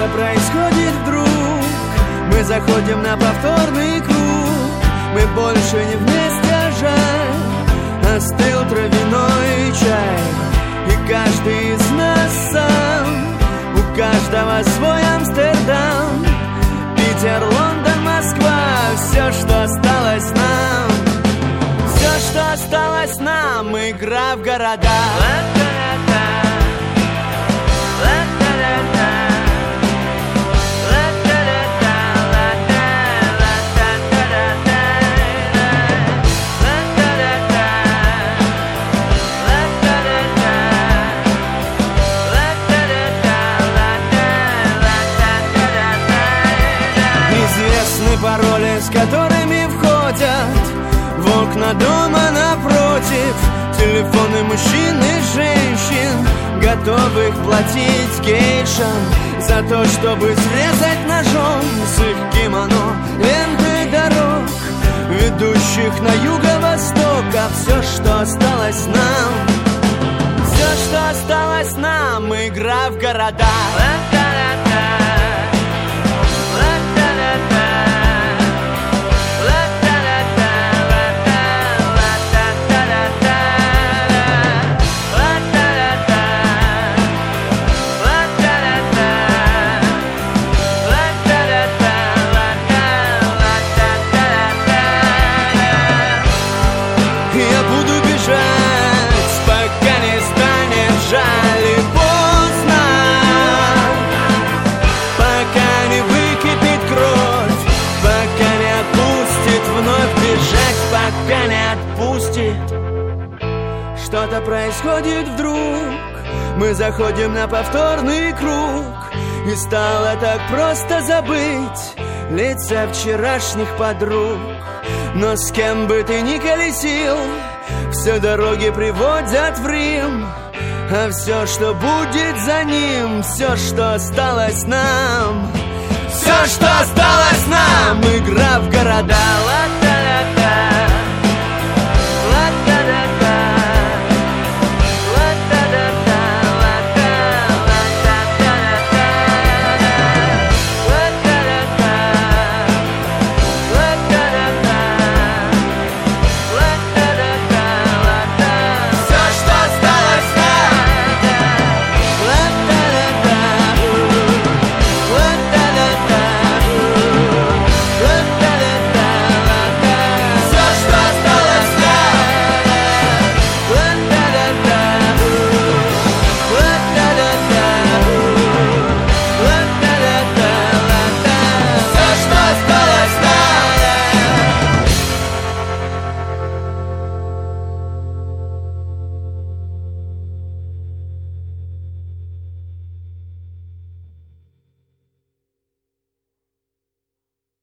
Что-то происходит вдруг, мы заходим на повторный круг. Мы больше не вместе, а жаль. Остыл травяной чай, и каждый из нас сам. У каждого свой Амстердам, Питер, Лондон, Москва. Все, что осталось нам, все, что осталось нам, игра в города. Пароли, с которыми входят в окна дома напротив. Телефоны мужчин и женщин, готовых платить гейшам за то, чтобы срезать ножом с их кимоно ленты дорог, ведущих на юго-восток. А все, что осталось нам, все, что осталось нам, игра в города. Пока не отпустит. Что-то происходит вдруг, мы заходим на повторный круг. И стало так просто забыть лица вчерашних подруг. Но с кем бы ты ни колесил, все дороги приводят в Рим. А все, что будет за ним, все, что осталось нам, все, что осталось нам, игра в города.